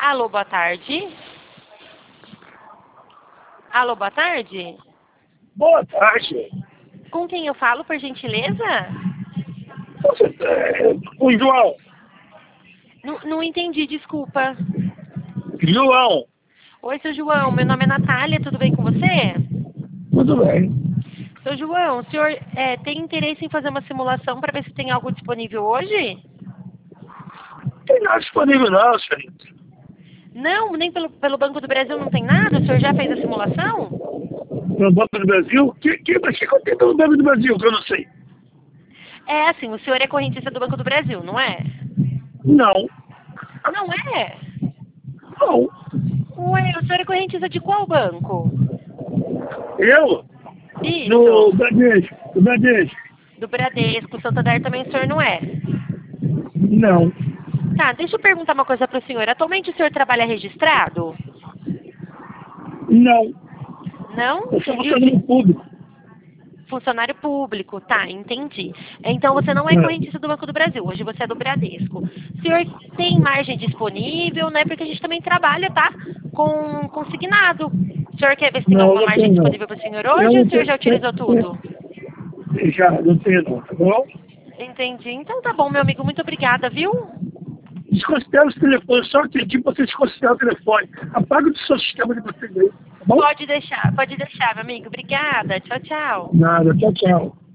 Alô, boa tarde. Alô, boa tarde. Boa tarde. Com quem eu falo, por gentileza? O João. Não entendi, desculpa. João. Oi, seu João, meu nome é Natália, tudo bem com você? Tudo bem. Seu João, o senhor tem interesse em fazer uma simulação para ver se tem algo disponível hoje? Não tem nada disponível não, senhorita. Não, nem pelo Banco do Brasil não tem nada? O senhor já fez a simulação? No Banco do Brasil? Mas que tem pelo Banco do Brasil, que eu não sei? É assim, o senhor é correntista do Banco do Brasil, não é? Não. Não é? Não. Ué, o senhor é correntista de qual banco? Eu? No Isso, Bradesco. No Bradesco. do Bradesco, Santander também o senhor não é? Não. Tá, deixa eu perguntar uma coisa para o senhor. Atualmente o senhor trabalha registrado? Não. Não? Eu sou E funcionário público. funcionário público, tá, entendi. Então você não é correntista do Banco do Brasil, hoje você é do Bradesco. O senhor tem margem disponível, né? Porque a gente também trabalha, tá? Com consignado. O senhor quer ver se tem Não, alguma não margem tenho não. disponível para o senhor Eu hoje ou não o senhor já utilizou tudo? Já, não tenho não, tá bom? Entendi. Então tá bom, meu amigo. Muito obrigada, viu? Desconsidera os telefones, só entendi pra você desconsiderar o telefone. Apaga do seu sistema de vocês aí, tá bom? Pode deixar, meu amigo. Obrigada. Tchau, tchau. Nada, tchau, tchau.